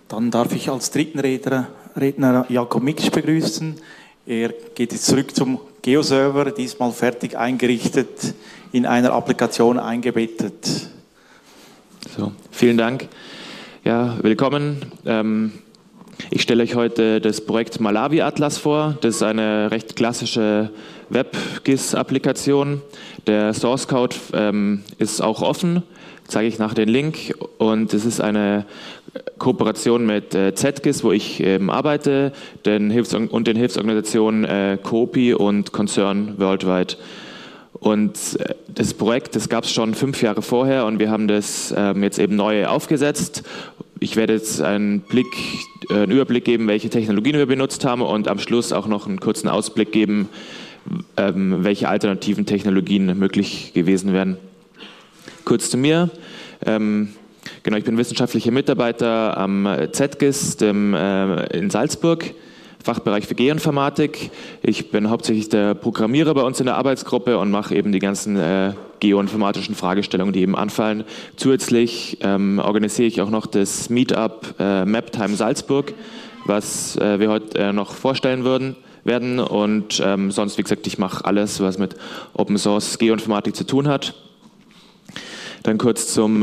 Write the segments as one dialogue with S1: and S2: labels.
S1: Dann darf ich als dritten Redner Jakob Miksch begrüßen. Er geht jetzt zurück zum Geoserver, diesmal fertig eingerichtet, in einer Applikation eingebettet.
S2: So, vielen Dank. Ja, willkommen. Ich stelle euch heute das Projekt Malawi Atlas vor. Das ist eine recht klassische WebGIS-Applikation. Der Source Code ist auch offen, zeige ich nach den Link. Und es ist eine Kooperation mit ZGIS, wo ich arbeite, den Hilfsorganisationen COPI und Concern Worldwide. Und das Projekt, das gab es schon 5 Jahre vorher und wir haben das jetzt eben neu aufgesetzt. Ich werde jetzt einen Überblick geben, welche Technologien wir benutzt haben und am Schluss auch noch einen kurzen Ausblick geben, welche alternativen Technologien möglich gewesen wären. Kurz zu mir. Genau, ich bin wissenschaftlicher Mitarbeiter am ZGIS in Salzburg, Fachbereich für Geoinformatik. Ich bin hauptsächlich der Programmierer bei uns in der Arbeitsgruppe und mache eben die ganzen geoinformatischen Fragestellungen, die eben anfallen. Zusätzlich organisiere ich auch noch das Meetup Maptime Salzburg, was wir heute noch vorstellen werden. Und sonst, wie gesagt, ich mache alles, was mit Open Source Geoinformatik zu tun hat. Dann kurz zum,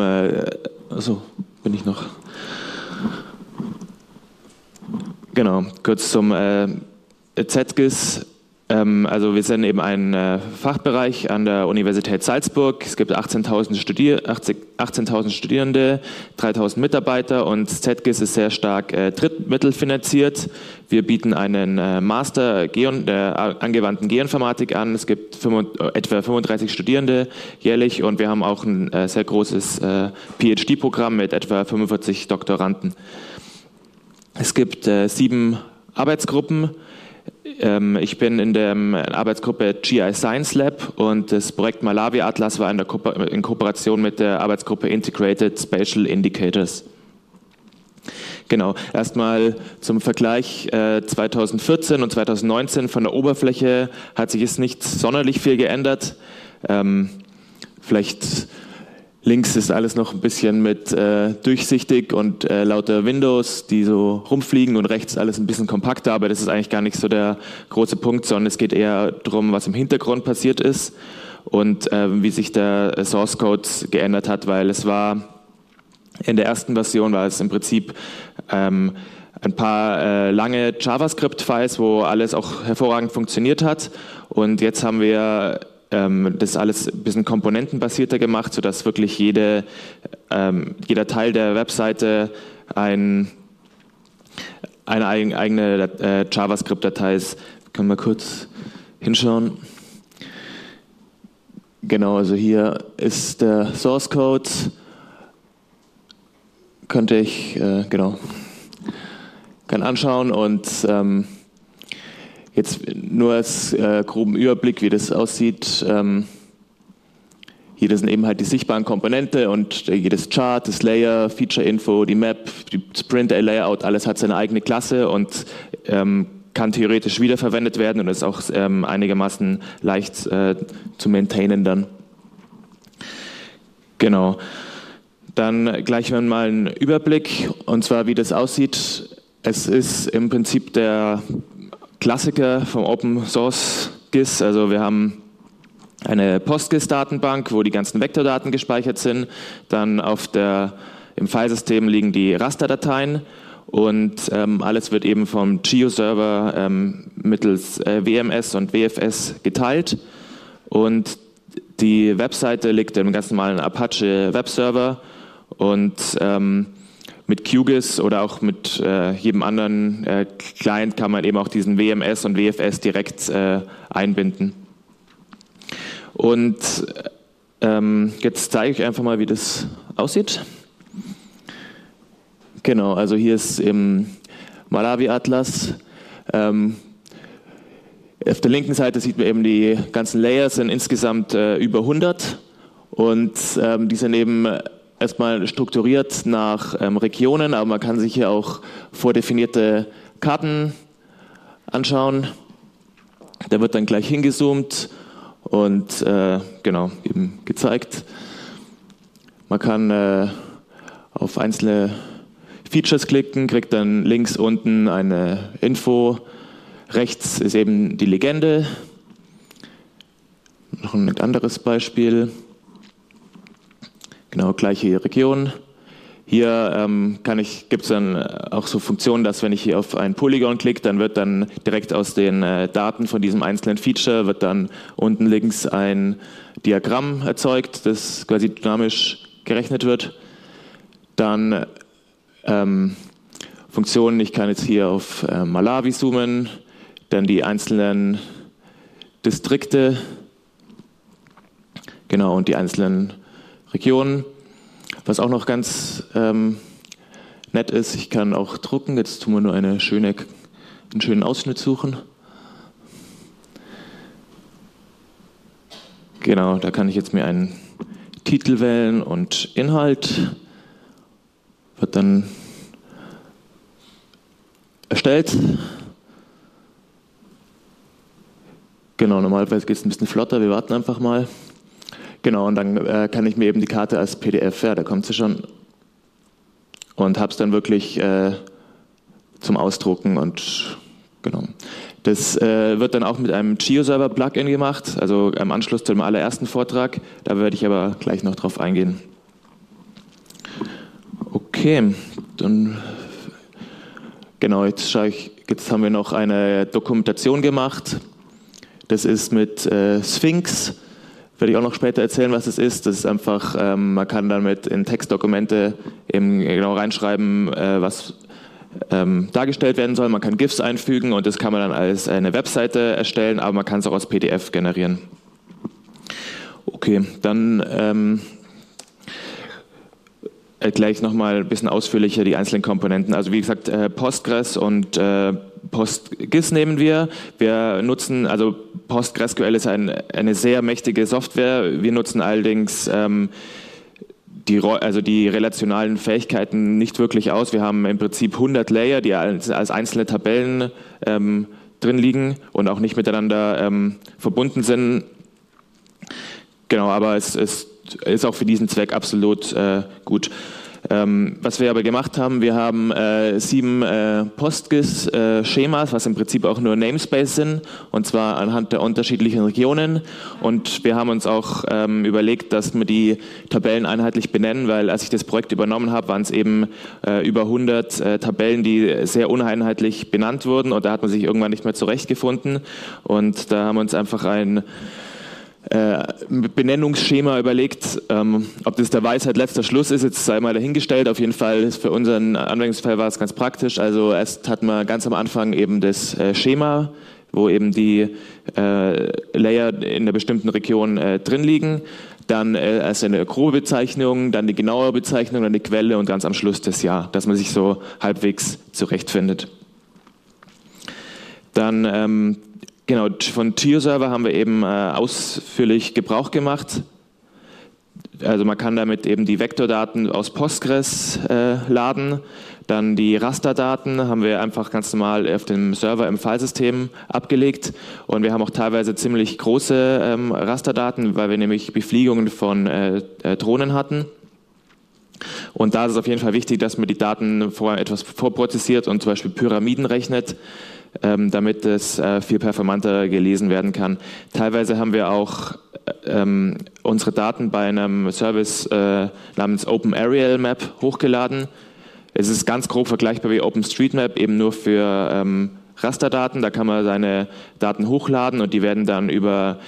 S2: kurz zum ZGIS. Also wir sind eben ein Fachbereich an der Universität Salzburg. Es gibt 18.000 Studierende, 3.000 Mitarbeiter und ZGIS ist sehr stark drittmittelfinanziert. Wir bieten einen Master der angewandten Geoinformatik an. Es gibt etwa 35 Studierende jährlich und wir haben auch ein sehr großes PhD-Programm mit etwa 45 Doktoranden. Es gibt 7 Arbeitsgruppen. Ich bin in der Arbeitsgruppe GI Science Lab und das Projekt Malawi Atlas war in Kooperation mit der Arbeitsgruppe Integrated Spatial Indicators. Genau, erstmal zum Vergleich 2014 und 2019 von der Oberfläche hat sich jetzt nicht sonderlich viel geändert. Vielleicht links ist alles noch ein bisschen mit durchsichtig und lauter Windows, die so rumfliegen und rechts alles ein bisschen kompakter, aber das ist eigentlich gar nicht so der große Punkt, sondern es geht eher darum, was im Hintergrund passiert ist und wie sich der Source Code geändert hat, weil es war in der ersten Version war es im Prinzip ein paar lange JavaScript-Files, wo alles auch hervorragend funktioniert hat und jetzt haben wir das alles ein bisschen komponentenbasierter gemacht, sodass wirklich jeder Teil der Webseite eine eigene JavaScript-Datei ist. Können wir kurz hinschauen. Genau, also hier ist der Source Code. Könnte ich, kann anschauen und jetzt nur als groben Überblick, wie das aussieht. Hier sind eben halt die sichtbaren Komponente und jedes Chart, das Layer, Feature-Info, die Map, die Sprint-Layout, alles hat seine eigene Klasse und kann theoretisch wiederverwendet werden und ist auch einigermaßen leicht zu maintainen dann. Genau. Dann gleich mal einen Überblick und zwar wie das aussieht. Es ist im Prinzip der Klassiker vom Open Source GIS, also wir haben eine PostGIS-Datenbank, wo die ganzen Vektordaten gespeichert sind, dann im Filesystem liegen die Rasterdateien und alles wird eben vom GeoServer mittels WMS und WFS geteilt und die Webseite liegt im ganz normalen Apache Webserver und mit QGIS oder auch mit jedem anderen Client kann man eben auch diesen WMS und WFS direkt einbinden. Und jetzt zeige ich einfach mal, wie das aussieht. Genau, also hier ist im Malawi Atlas. Auf der linken Seite sieht man eben die ganzen Layers, sind insgesamt über 100 und die sind eben erstmal strukturiert nach Regionen, aber man kann sich hier auch vordefinierte Karten anschauen. Da wird dann gleich hingezoomt und eben gezeigt. Man kann auf einzelne Features klicken, kriegt dann links unten eine Info, rechts ist eben die Legende. Noch ein anderes Beispiel. Genau, gleiche Region. Hier gibt es dann auch so Funktionen, dass wenn ich hier auf ein Polygon klicke, dann wird dann direkt aus den Daten von diesem einzelnen Feature wird dann unten links ein Diagramm erzeugt, das quasi dynamisch gerechnet wird. Dann Funktionen, ich kann jetzt hier auf Malawi zoomen, dann die einzelnen Distrikte, genau, und die einzelnen Regionen. Was auch noch ganz nett ist, ich kann auch drucken. Jetzt tun wir nur einen schönen Ausschnitt suchen. Genau, da kann ich jetzt mir einen Titel wählen und Inhalt. Wird dann erstellt. Genau, normalerweise geht es ein bisschen flotter. Wir warten einfach mal. Genau, und dann kann ich mir eben die Karte als PDF, ja, da kommt sie schon, und habe es dann wirklich zum Ausdrucken und genau. Das wird dann auch mit einem GeoServer-Plugin gemacht, also im Anschluss zum allerersten Vortrag, da werde ich aber gleich noch drauf eingehen. Okay, dann genau, jetzt haben wir noch eine Dokumentation gemacht, das ist mit Sphinx. Werde ich auch noch später erzählen, was es ist. Das ist einfach, man kann damit in Textdokumente eben genau reinschreiben, was dargestellt werden soll. Man kann GIFs einfügen und das kann man dann als eine Webseite erstellen, aber man kann es auch als PDF generieren. Okay, dann gleich nochmal ein bisschen ausführlicher die einzelnen Komponenten. Also wie gesagt, Postgres und PostGIS nehmen wir. Wir nutzen, also PostgreSQL ist eine sehr mächtige Software. Wir nutzen allerdings die relationalen Fähigkeiten nicht wirklich aus. Wir haben im Prinzip 100 Layer, die als einzelne Tabellen drin liegen und auch nicht miteinander verbunden sind. Genau, aber es ist auch für diesen Zweck absolut gut. Was wir aber gemacht haben, wir haben 7 PostGIS-Schemas, was im Prinzip auch nur Namespace sind, und zwar anhand der unterschiedlichen Regionen. Und wir haben uns auch überlegt, dass wir die Tabellen einheitlich benennen, weil als ich das Projekt übernommen habe, waren es eben über 100 Tabellen, die sehr uneinheitlich benannt wurden, und da hat man sich irgendwann nicht mehr zurechtgefunden. Und da haben wir uns einfach ein Benennungsschema überlegt. Ob das der Weisheit letzter Schluss ist, jetzt sei mal dahingestellt. Auf jeden Fall für unseren Anwendungsfall war es ganz praktisch. Also erst hatten wir ganz am Anfang eben das Schema, wo eben die Layer in einer bestimmten Region drin liegen. Dann erst eine grobe Bezeichnung, dann die genaue Bezeichnung, dann die Quelle und ganz am Schluss das Jahr, dass man sich so halbwegs zurechtfindet. Dann genau, von GeoServer haben wir eben ausführlich Gebrauch gemacht. Also man kann damit eben die Vektordaten aus Postgres laden. Dann die Rasterdaten haben wir einfach ganz normal auf dem Server im Filesystem abgelegt. Und wir haben auch teilweise ziemlich große Rasterdaten, weil wir nämlich Befliegungen von Drohnen hatten. Und da ist es auf jeden Fall wichtig, dass man die Daten vorher etwas vorprozessiert und zum Beispiel Pyramiden rechnet, damit es viel performanter gelesen werden kann. Teilweise haben wir auch unsere Daten bei einem Service namens OpenArealMap hochgeladen. Es ist ganz grob vergleichbar wie OpenStreetMap, eben nur für Rasterdaten. Da kann man seine Daten hochladen und die werden dann über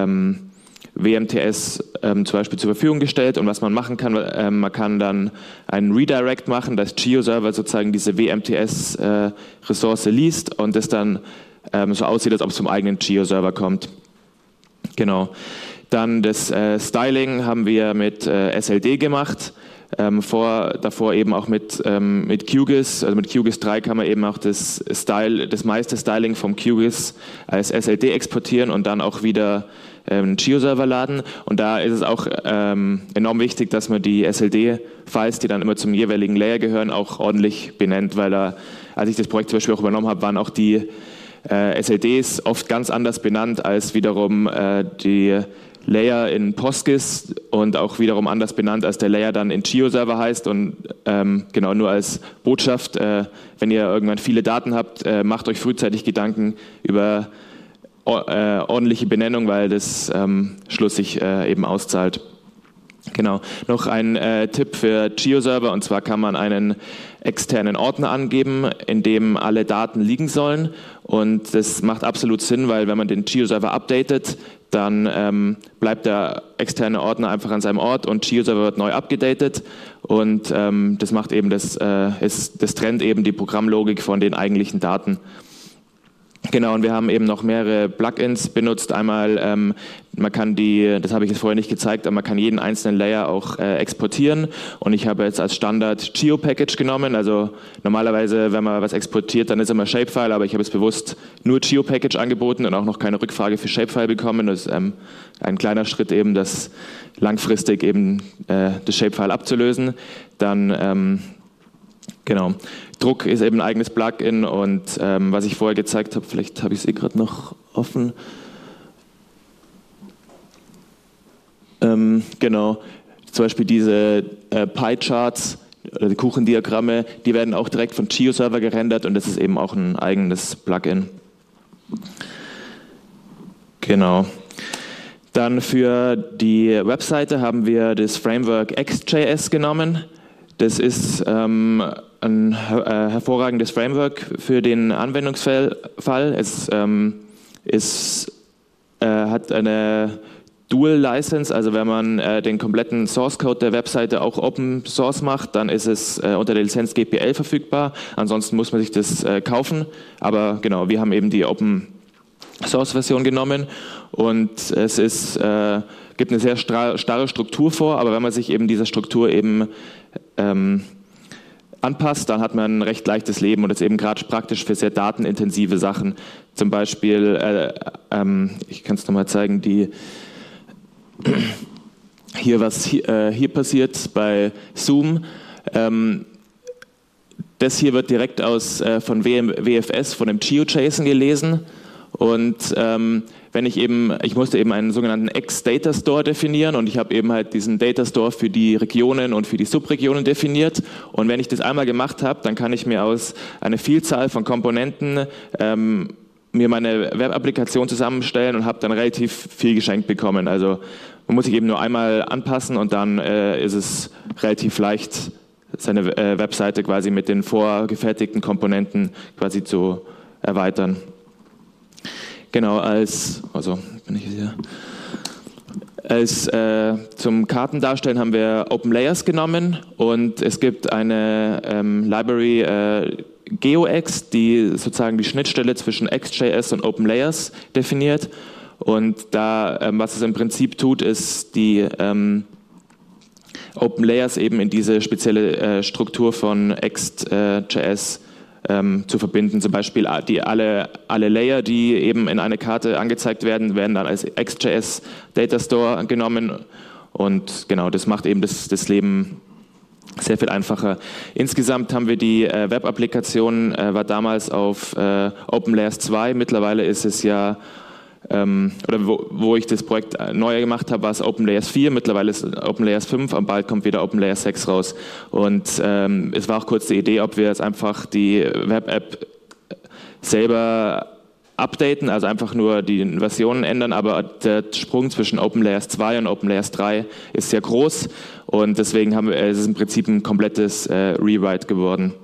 S2: WMTS zum Beispiel zur Verfügung gestellt. Und was man machen kann, man kann dann einen Redirect machen, dass GeoServer sozusagen diese WMTS-Ressource liest und es dann so aussieht, als ob es vom eigenen GeoServer kommt. Genau. Dann das Styling haben wir mit SLD gemacht. Davor eben auch mit QGIS, also mit QGIS 3 kann man eben auch das meiste Styling vom QGIS als SLD exportieren und dann auch wieder einen GeoServer laden. Und da ist es auch enorm wichtig, dass man die SLD-Files, die dann immer zum jeweiligen Layer gehören, auch ordentlich benennt, weil als ich das Projekt zum Beispiel auch übernommen habe, waren auch die SLDs oft ganz anders benannt als wiederum die Layer in PostGIS und auch wiederum anders benannt, als der Layer dann in GeoServer heißt. Und genau, nur als Botschaft, wenn ihr irgendwann viele Daten habt, macht euch frühzeitig Gedanken über ordentliche Benennung, weil das schlussig eben auszahlt. Genau, noch ein Tipp für GeoServer, und zwar kann man einen externen Ordner angeben, in dem alle Daten liegen sollen, und das macht absolut Sinn, weil wenn man den GeoServer updatet, dann bleibt der externe Ordner einfach an seinem Ort und GeoServer wird neu abgedatet, und das macht eben das trennt eben die Programmlogik von den eigentlichen Daten. Genau, und wir haben eben noch mehrere Plugins benutzt. Einmal, man kann das habe ich jetzt vorher nicht gezeigt, aber man kann jeden einzelnen Layer auch exportieren. Und ich habe jetzt als Standard GeoPackage genommen. Also normalerweise, wenn man was exportiert, dann ist immer Shapefile, aber ich habe jetzt bewusst nur GeoPackage angeboten und auch noch keine Rückfrage für Shapefile bekommen. Das ist ein kleiner Schritt eben, das langfristig eben das Shapefile abzulösen. Dann genau. Druck ist eben ein eigenes Plugin, und was ich vorher gezeigt habe, vielleicht habe ich es gerade noch offen. Genau, zum Beispiel diese Pie-Charts oder die Kuchendiagramme, die werden auch direkt von GeoServer gerendert, und das ist eben auch ein eigenes Plugin. Genau. Dann für die Webseite haben wir das Framework XJS genommen. Das ist ein hervorragendes Framework für den Anwendungsfall. Es hat eine Dual-License, also wenn man den kompletten Source-Code der Webseite auch Open Source macht, dann ist es unter der Lizenz GPL verfügbar. Ansonsten muss man sich das kaufen. Aber genau, wir haben eben die Open Source-Version genommen, und es gibt eine sehr starre Struktur vor, aber wenn man sich eben dieser Struktur eben anpasst, dann hat man ein recht leichtes Leben, und das ist eben gerade praktisch für sehr datenintensive Sachen. Zum Beispiel, ich kann es nochmal zeigen, was hier passiert bei Zoom. Das hier wird direkt von WFS, von dem GeoJSON gelesen, und ich musste eben einen sogenannten X-Data-Store definieren, und ich habe eben halt diesen Data-Store für die Regionen und für die Subregionen definiert, und wenn ich das einmal gemacht habe, dann kann ich mir aus einer Vielzahl von Komponenten mir meine Web-Applikation zusammenstellen und habe dann relativ viel geschenkt bekommen. Also man muss sich eben nur einmal anpassen, und dann ist es relativ leicht, seine Webseite quasi mit den vorgefertigten Komponenten quasi zu erweitern. Genau, zum Kartendarstellen haben wir OpenLayers genommen, und es gibt eine Library GeoX, die sozusagen die Schnittstelle zwischen XJS und OpenLayers definiert, und was es im Prinzip tut, ist die OpenLayers eben in diese spezielle Struktur von XJS zu verbinden. Zum Beispiel alle Layer, die eben in eine Karte angezeigt werden, werden dann als XJS Data Store genommen, und genau, das macht eben das Leben sehr viel einfacher. Insgesamt haben wir die Web-Applikation, war damals auf OpenLayers 2, mittlerweile ist es ja, wo ich das Projekt neu gemacht habe, war es OpenLayers 4, mittlerweile ist OpenLayers 5, und bald kommt wieder OpenLayers 6 raus. Und es war auch kurz die Idee, ob wir jetzt einfach die Web-App selber updaten, also einfach nur die Versionen ändern, aber der Sprung zwischen OpenLayers 2 und OpenLayers 3 ist sehr groß, und deswegen es ist im Prinzip ein komplettes Rewrite geworden.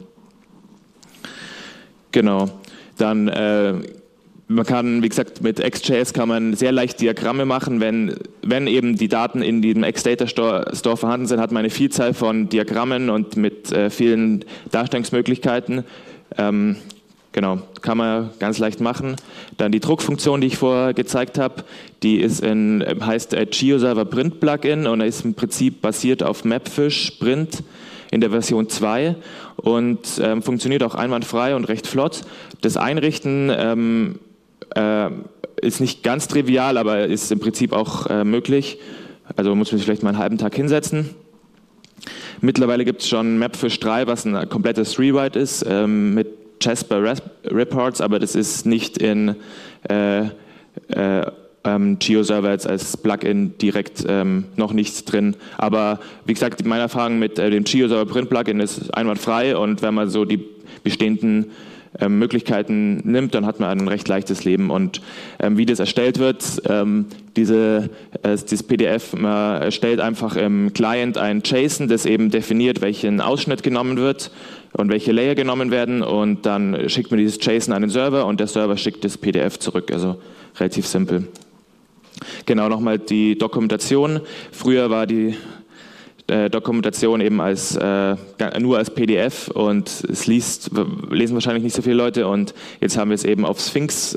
S2: Genau. Dann man kann, wie gesagt, mit XJS kann man sehr leicht Diagramme machen. Wenn eben die Daten in diesem XData Store vorhanden sind, hat man eine Vielzahl von Diagrammen und mit vielen Darstellungsmöglichkeiten. Genau, kann man ganz leicht machen. Dann die Druckfunktion, die ich vorher gezeigt habe, die heißt GeoServer Print Plugin, und ist im Prinzip basiert auf Mapfish Print in der Version 2 und funktioniert auch einwandfrei und recht flott. Das Einrichten ist nicht ganz trivial, aber ist im Prinzip auch möglich. Also muss man sich vielleicht mal einen halben Tag hinsetzen. Mittlerweile gibt es schon Mapfish 3, was ein komplettes Rewrite ist, mit Jasper Reports, aber das ist nicht in GeoServer jetzt als Plugin direkt noch nichts drin. Aber wie gesagt, meine Erfahrung mit dem GeoServer Print Plugin ist einwandfrei, und wenn man so die bestehenden Möglichkeiten nimmt, dann hat man ein recht leichtes Leben. Und wie das erstellt wird, dieses PDF, man erstellt einfach im Client ein JSON, das eben definiert, welchen Ausschnitt genommen wird und welche Layer genommen werden, und dann schickt man dieses JSON an den Server und der Server schickt das PDF zurück, also relativ simpel. Genau, nochmal die Dokumentation. Früher war die Dokumentation eben nur als PDF, und es lesen wahrscheinlich nicht so viele Leute, und jetzt haben wir es eben auf Sphinx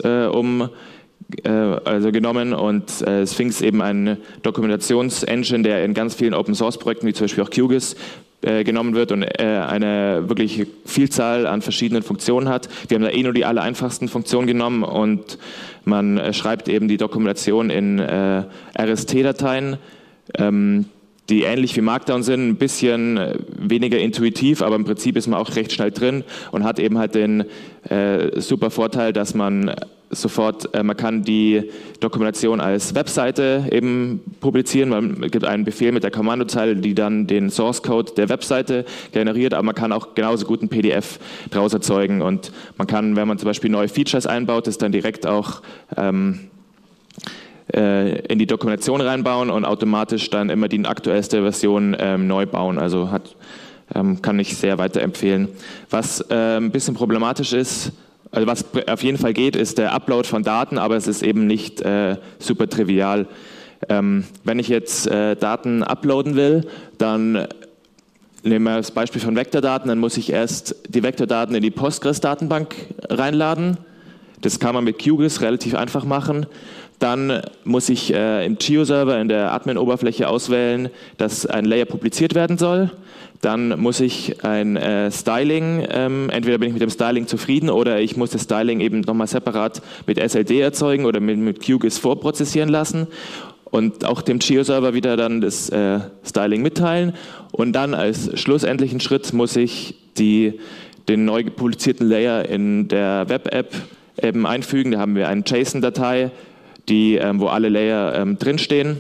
S2: genommen, und Sphinx eben eine Dokumentationsengine, der in ganz vielen Open-Source-Projekten, wie zum Beispiel auch QGIS, genommen wird und eine wirklich Vielzahl an verschiedenen Funktionen hat. Wir haben da nur die allereinfachsten Funktionen genommen, und man schreibt eben die Dokumentation in RST-Dateien, die ähnlich wie Markdown sind, ein bisschen weniger intuitiv, aber im Prinzip ist man auch recht schnell drin und hat eben halt den super Vorteil, dass man man kann die Dokumentation als Webseite eben publizieren. Man gibt einen Befehl mit der Kommandozeile, die dann den Source Code der Webseite generiert, aber man kann auch genauso gut ein PDF daraus erzeugen, und man kann, wenn man zum Beispiel neue Features einbaut, das dann direkt auch in die Dokumentation reinbauen und automatisch dann immer die aktuellste Version neu bauen. Also kann ich sehr weiterempfehlen. Was ein bisschen problematisch ist, also was auf jeden Fall geht, ist der Upload von Daten, aber es ist eben nicht super trivial. Wenn ich jetzt Daten uploaden will, dann nehmen wir das Beispiel von Vektordaten, dann muss ich erst die Vektordaten in die Postgres-Datenbank reinladen. Das kann man mit QGIS relativ einfach machen. Dann muss ich im GeoServer in der Admin-Oberfläche auswählen, dass ein Layer publiziert werden soll. Dann muss ich ein Styling, entweder bin ich mit dem Styling zufrieden oder ich muss das Styling eben nochmal separat mit SLD erzeugen oder mit QGIS vorprozessieren lassen und auch dem GeoServer wieder dann das Styling mitteilen. Und dann als schlussendlichen Schritt muss ich den neu publizierten Layer in der Web-App eben einfügen. Da haben wir eine JSON-Datei, wo alle Layer drinstehen.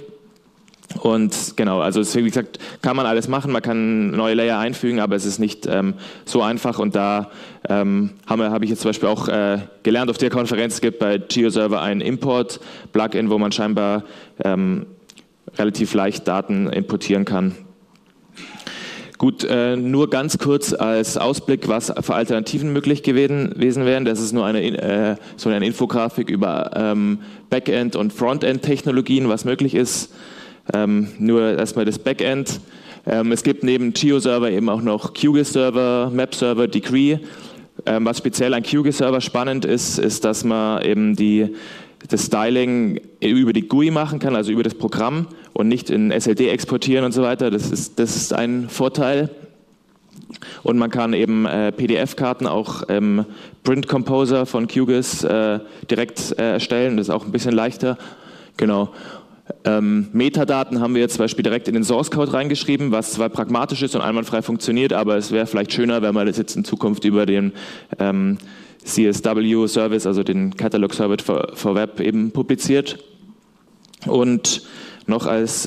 S2: Und genau, also wie gesagt, kann man alles machen, man kann neue Layer einfügen, aber es ist nicht so einfach, und da habe ich jetzt zum Beispiel auch gelernt auf der Konferenz, es gibt bei GeoServer ein Import-Plugin, wo man scheinbar relativ leicht Daten importieren kann. Gut, nur ganz kurz als Ausblick, was für Alternativen möglich gewesen wären. Das ist nur so eine Infografik über Backend- und Frontend-Technologien, was möglich ist. Nur erstmal das Backend. Es gibt neben GeoServer eben auch noch QGIS-Server, Map-Server, Degree. Was speziell an QGIS-Server spannend ist, dass man eben das Styling über die GUI machen kann, also über das Programm, und nicht in SLD exportieren und so weiter. Das ist ein Vorteil. Und man kann eben PDF-Karten auch im Print Composer von QGIS direkt erstellen. Das ist auch ein bisschen leichter. Genau. Metadaten haben wir jetzt zum Beispiel direkt in den Source Code reingeschrieben, was zwar pragmatisch ist und einwandfrei funktioniert, aber es wäre vielleicht schöner, wenn man das jetzt in Zukunft über den CSW-Service, also den Catalog Service for Web, eben publiziert. Und noch als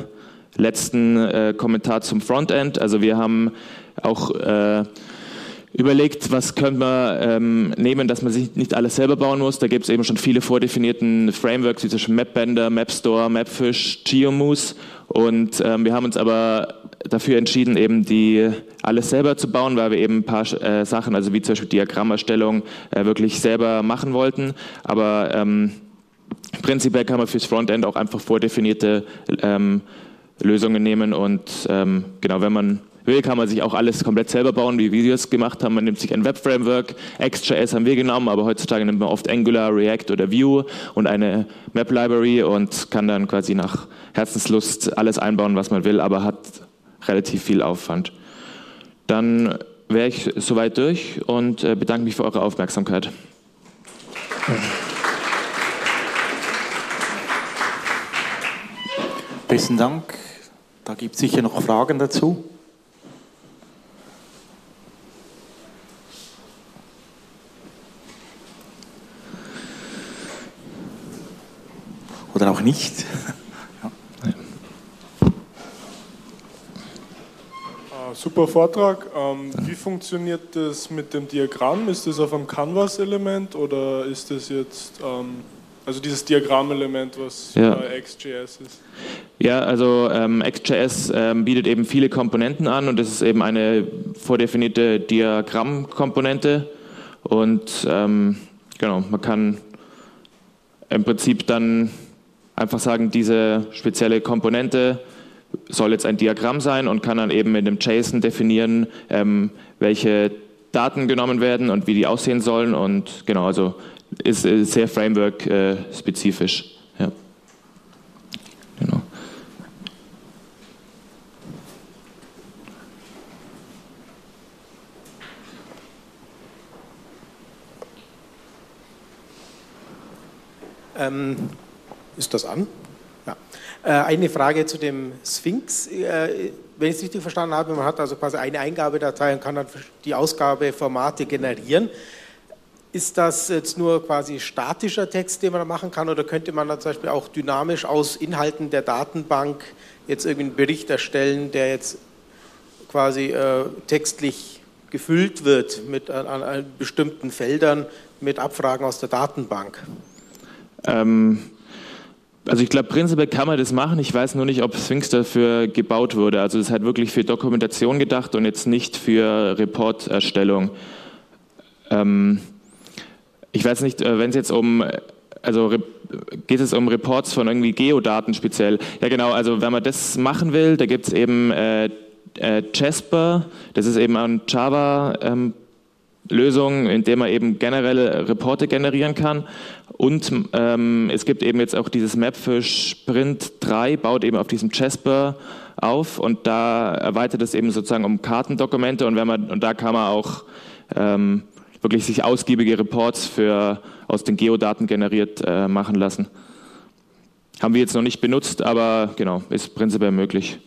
S2: letzten Kommentar zum Frontend, also wir haben auch überlegt, was können wir nehmen, dass man sich nicht alles selber bauen muss. Da gibt es eben schon viele vordefinierten Frameworks, wie zum Beispiel MapBender, MapStore, Mapfish, GeoMoose. Und wir haben uns aber dafür entschieden, eben alles selber zu bauen, weil wir eben ein paar Sachen, also wie zum Beispiel Diagrammerstellung, wirklich selber machen wollten. Aber prinzipiell kann man fürs Frontend auch einfach vordefinierte Lösungen nehmen, und genau, wenn man will, kann man sich auch alles komplett selber bauen, wie wir es gemacht haben. Man nimmt sich ein Web-Framework, XJS haben wir genommen, aber heutzutage nimmt man oft Angular, React oder Vue und eine Map-Library und kann dann quasi nach Herzenslust alles einbauen, was man will, aber hat relativ viel Aufwand. Dann wäre ich soweit durch und bedanke mich für eure Aufmerksamkeit.
S1: Besten Dank. Da gibt es sicher noch Fragen dazu. nicht. Ja.
S3: Super Vortrag. Wie funktioniert das mit dem Diagramm? Ist das auf einem Canvas-Element oder ist das jetzt, also dieses Diagrammelement, was bei XJS ist?
S2: Ja, also XJS bietet eben viele Komponenten an und das ist eben eine vordefinierte Diagrammkomponente und genau, man kann im Prinzip dann einfach sagen, diese spezielle Komponente soll jetzt ein Diagramm sein und kann dann eben mit dem JSON definieren, welche Daten genommen werden und wie die aussehen sollen und genau, also ist sehr Framework-spezifisch. Ja. Genau.
S4: Ist das an? Ja. Eine Frage zu dem Sphinx. Wenn ich es richtig verstanden habe, man hat also quasi eine Eingabedatei und kann dann die Ausgabeformate generieren. Ist das jetzt nur quasi statischer Text, den man da machen kann, oder könnte man dann zum Beispiel auch dynamisch aus Inhalten der Datenbank jetzt irgendwie einen Bericht erstellen, der jetzt quasi textlich gefüllt wird mit an bestimmten Feldern mit Abfragen aus der Datenbank?
S2: Also ich glaube, prinzipiell kann man das machen. Ich weiß nur nicht, ob Sphinx dafür gebaut wurde. Also es ist halt wirklich für Dokumentation gedacht und jetzt nicht für Reporterstellung. Ich weiß nicht, wenn es jetzt geht es um Reports von irgendwie Geodaten speziell? Ja genau, also wenn man das machen will, da gibt es eben Jasper, das ist eben eine Java-Lösung, in der man eben generelle Reporte generieren kann. Und es gibt eben jetzt auch dieses Map für Sprint 3, baut eben auf diesem Jasper auf und da erweitert es eben sozusagen um Kartendokumente und da kann man auch wirklich sich ausgiebige Reports aus den Geodaten generiert machen lassen. Haben wir jetzt noch nicht benutzt, aber genau, ist prinzipiell möglich.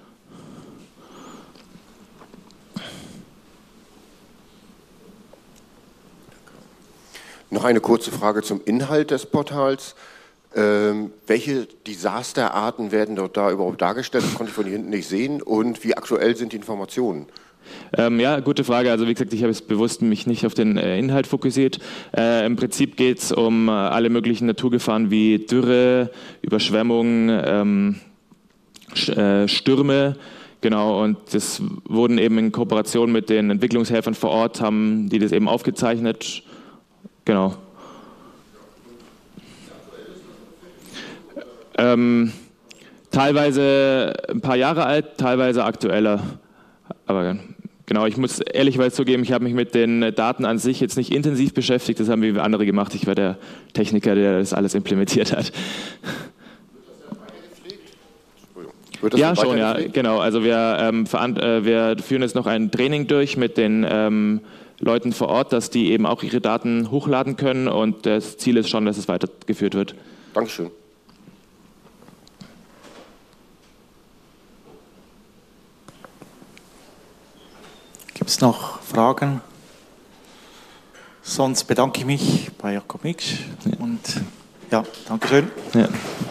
S5: Noch eine kurze Frage zum Inhalt des Portals. Welche Desasterarten werden da überhaupt dargestellt? Das konnte ich von hier hinten nicht sehen. Und wie aktuell sind die Informationen?
S2: Ja, gute Frage. Also wie gesagt, ich habe es bewusst mich nicht auf den Inhalt fokussiert. Im Prinzip geht es um alle möglichen Naturgefahren wie Dürre, Überschwemmung, Stürme. Genau, und das wurden eben in Kooperation mit den Entwicklungshelfern vor Ort, haben die das eben aufgezeichnet. Genau. Teilweise ein paar Jahre alt, teilweise aktueller. Aber genau, ich muss ehrlicherweise zugeben, ich habe mich mit den Daten an sich jetzt nicht intensiv beschäftigt, das haben wir andere gemacht. Ich war der Techniker, der das alles implementiert hat. Ja, schon, ja, genau. Also wir führen jetzt noch ein Training durch mit den Leuten vor Ort, dass die eben auch ihre Daten hochladen können und das Ziel ist schon, dass es weitergeführt wird.
S5: Dankeschön.
S1: Gibt es noch Fragen? Sonst bedanke ich mich bei Jakob Miksch und ja, Dankeschön.
S2: Ja.